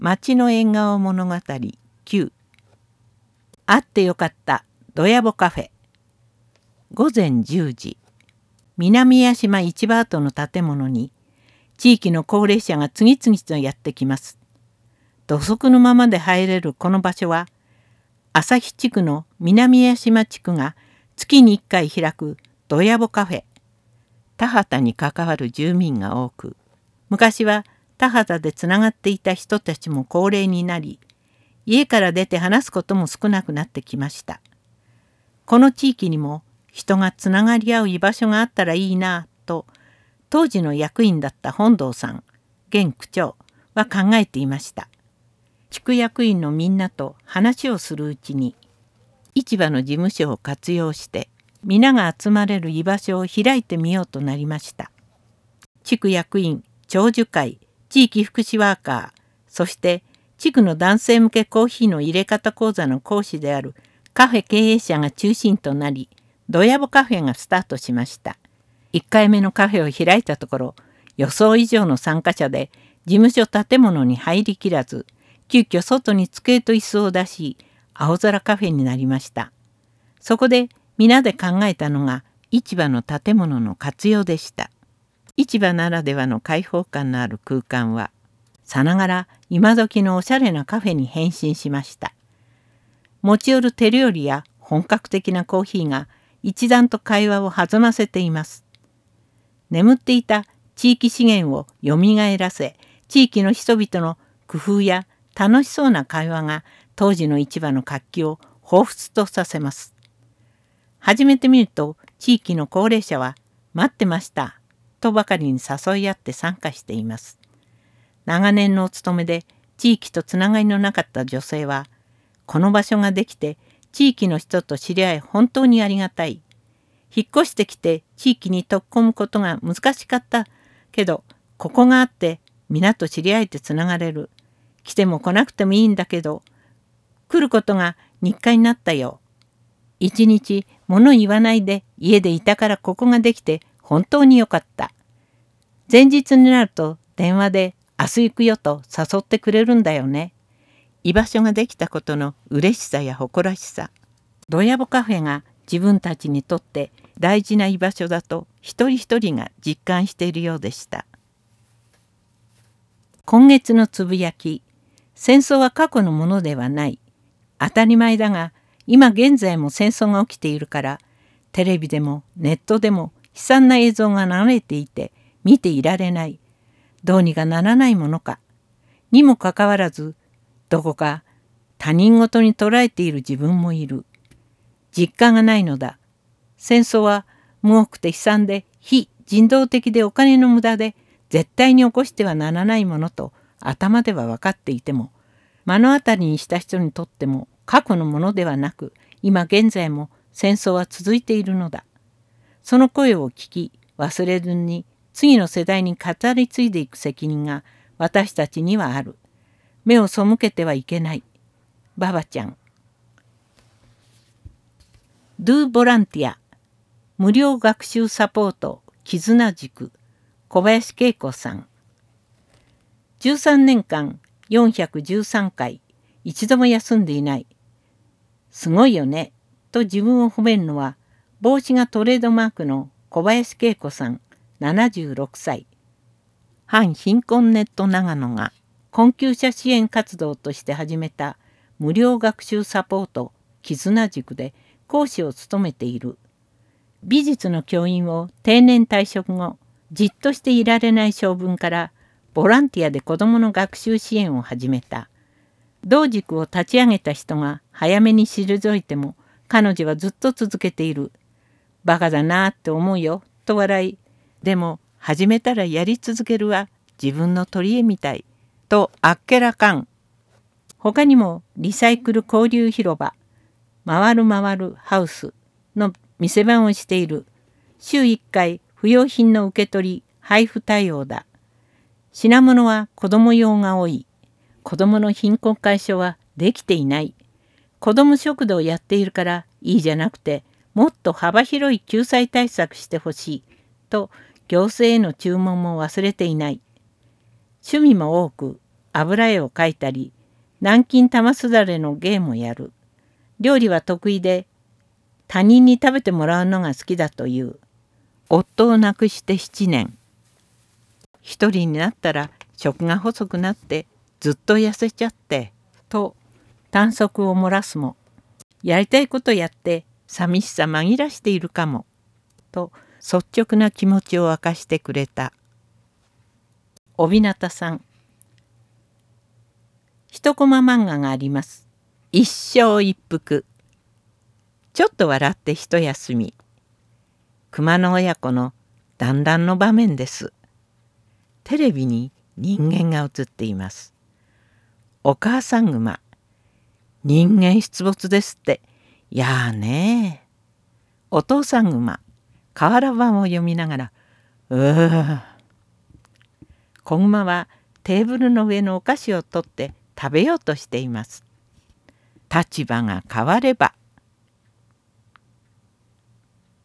町の縁側物語9。あってよかったドヤボカフェ。午前10時、南屋島市場跡の建物に地域の高齢者が次々とやってきます。土足のままで入れるこの場所は、旭地区の南屋島地区が月に1回開くドヤボカフェ。田畑に関わる住民が多く、昔は田畑でつながっていた人たちも高齢になり、家から出て話すことも少なくなってきました。この地域にも人がつながり合う居場所があったらいいなと、当時の役員だった本堂さん、現区長は考えていました。地区役員のみんなと話をするうちに、市場の事務所を活用して皆が集まれる居場所を開いてみようとなりました。地区役員、長寿会、地域福祉ワーカー、そして地区の男性向けコーヒーの入れ方講座の講師であるカフェ経営者が中心となり、ドヤボカフェがスタートしました。1回目のカフェを開いたところ、予想以上の参加者で事務所建物に入りきらず、急遽外に机と椅子を出し、青空カフェになりました。そこで皆で考えたのが市場の建物の活用でした。市場ならではの開放感のある空間は、さながら今時のおしゃれなカフェに変身しました。持ち寄る手料理や本格的なコーヒーが一段と会話を弾ませています。眠っていた地域資源をよみがえらせ、地域の人々の工夫や楽しそうな会話が当時の市場の活気を彷彿とさせます。始めてみると地域の高齢者は待ってましたとばかりに誘い合って参加しています。長年のお勤めで地域とつながりのなかった女性は、この場所ができて地域の人と知り合い本当にありがたい。引っ越してきて地域に溶け込むことが難しかったけど、ここがあって皆と知り合えてつながれる。来ても来なくてもいいんだけど、来ることが日課になったよ。一日物言わないで家でいたからここができて本当によかった。前日になると電話で明日行くよと誘ってくれるんだよね。居場所ができたことの嬉しさや誇らしさ。ドヤボカフェが自分たちにとって大事な居場所だと一人一人が実感しているようでした。今月のつぶやき。戦争は過去のものではない。当たり前だが、今現在も戦争が起きているから、テレビでもネットでも悲惨な映像が流れていて見ていられない。どうにかならないものか。にもかかわらず、どこか他人事に捉えている自分もいる。実感がないのだ。戦争は無憶で悲惨で非人道的でお金の無駄で絶対に起こしてはならないものと頭では分かっていても、目の当たりにした人にとっても過去のものではなく、今現在も戦争は続いているのだ。その声を聞き忘れずに次の世代に語り継いでいく責任が私たちにはある。目を背けてはいけない。ババちゃん。ドゥボランティア無料学習サポート絆塾小林恵子さん。13年間413回一度も休んでいない。すごいよねと自分を褒めるのは、帽子がトレードマークの小林恵子さん76歳。反貧困ネット長野が困窮者支援活動として始めた無料学習サポート絆塾で講師を務めている。美術の教員を定年退職後、じっとしていられない性分からボランティアで子どもの学習支援を始めた。同塾を立ち上げた人が早めに退いても彼女はずっと続けている。バカだなって思うよと笑い、でも始めたらやり続けるわ、自分の取り柄みたいとあっけらかん。他にもリサイクル交流広場、回る回るハウスの店番をしている。週1回不用品の受け取り配布対応だ。品物は子ども用が多い。子どもの貧困解消はできていない。子ども食堂をやっているからいいじゃなくて、もっと幅広い救済対策してほしいと行政への注文も忘れていない。趣味も多く、 油絵を描いたり、南京玉すだれの芸もやる。料理は得意で、他人に食べてもらうのが好きだという。夫を亡くして7年。一人になったら食が細くなってずっと痩せちゃって、と短足を漏らすも、やりたいことやって寂しさ紛らしているかも、と率直な気持ちを明かしてくれた。帯名さん。一コマ漫画があります。一生一服。ちょっと笑って一休み。熊の親子の団らんの場面です。テレビに人間が映っています。お母さん熊。人間出没ですって。やあねえ。お父さん熊。瓦版を読みながら、子熊はテーブルの上のお菓子を取って食べようとしています。立場が変われば